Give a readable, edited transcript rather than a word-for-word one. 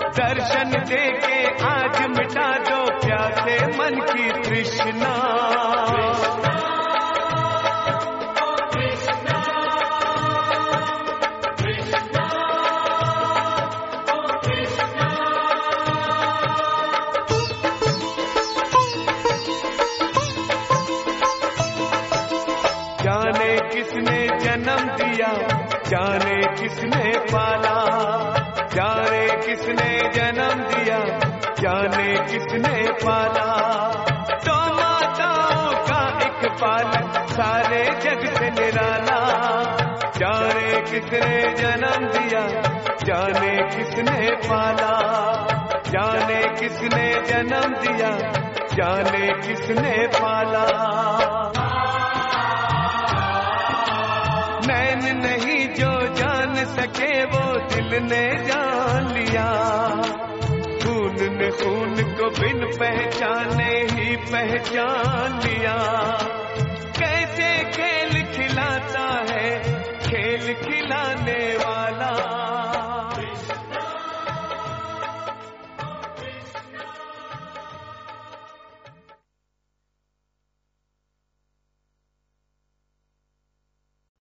दर्शन देके आज मिटा दो प्यासे मन की तृष्णा। जाने किसने जन्म दिया, जाने किसने पाला, जाने किसने जन्म दिया, जाने किसने पाला। तो माताओं का एक पालक सारे जग से निराला। जाने किसने जन्म दिया, जाने किसने पाला, जाने किसने जन्म दिया, जाने किसने पाला। नैन नहीं जो जान सके वो दिल ने जान लिया। खून ने खून को बिन पहचाने ही पहचान लिया। कैसे खेल खिलाता है खेल खिलाने वाला।